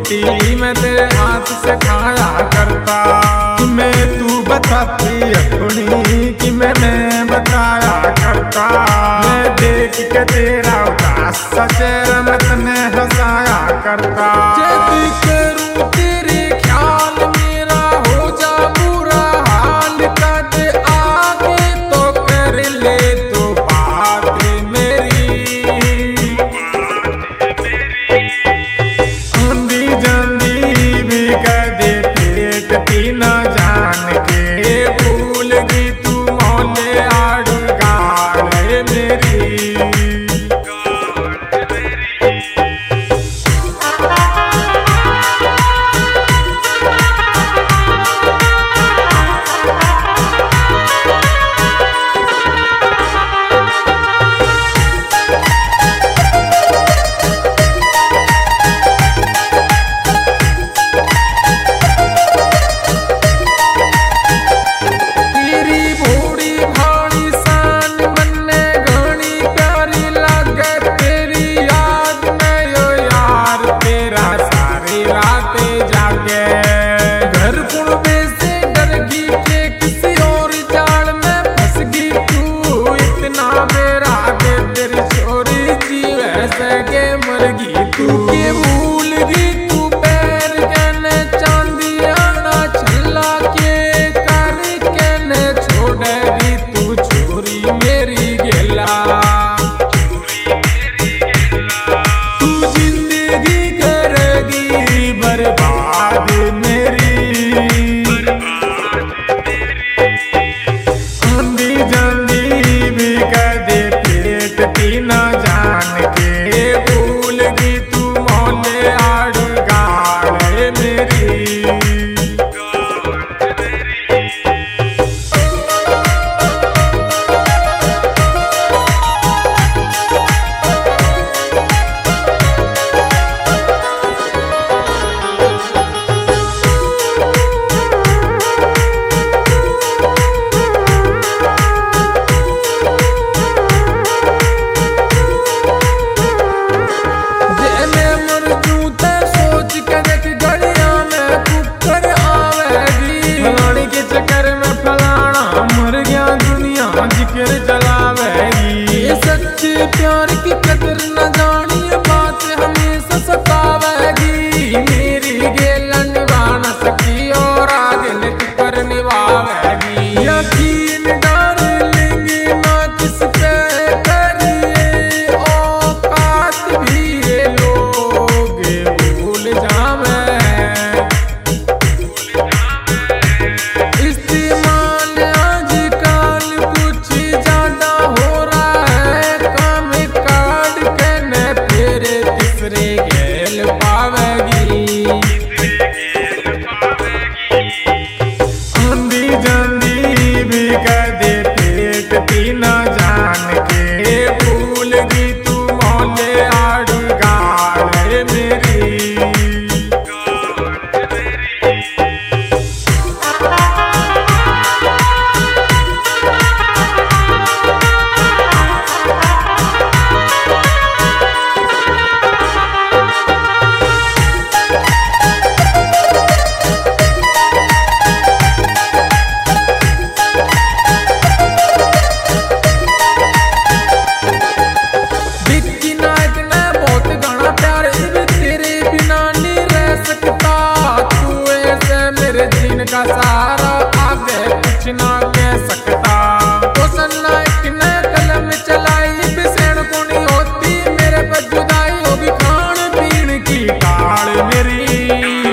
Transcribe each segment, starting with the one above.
रोटी मैं तेरे हाथ से खाया करता। कि मैं तू बताती अपनी कि मैं बताया करता। मैं देख के तेरा उदास सा चेहरा मैं तने हंसाया करता। जल्दी करूं तेरे ख्याल मेरा हो जा बुरा हाल कर आगे तो कर ले तो बात मेरी। आंधी जांदी भी कर दे पेट पीना जान के भूल गई तू मौले आड़ गाड़ मेरी। सच्चे प्यार की कदर न जानी बात हमेशा सतावेगी। मेरी गेल निभा न सकी और आगे लिख कर निभावेगी। यकीन डालेंगे ना किस पे करिए औकात भी ये लोग भूल जावे। इस्तेमाल आजकल कुछ ज्यादा हो रहा है। काम काट के न फिर तीसरे गेल पावेगी। आंधी जांदी भी कर दे पेट पीना जान के भूल गई तू मौले आड़ गाड़ मेरी। का सहारा आगे कुछ ना कह सकता। तो सन्नाइक ने कलम चलाई बिसेण को नहीं होती मेरे पर जुदाई होगी खान पीन की काल मेरी।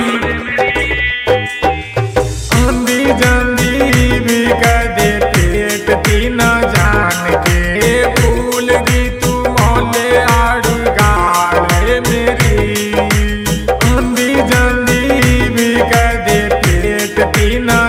आंधी जांदी भी कर दे पेट पीना जान के भूल गई तू मौले आड़ गाड़ मेरी। आंधी जांदी भी कर दे पेट पीना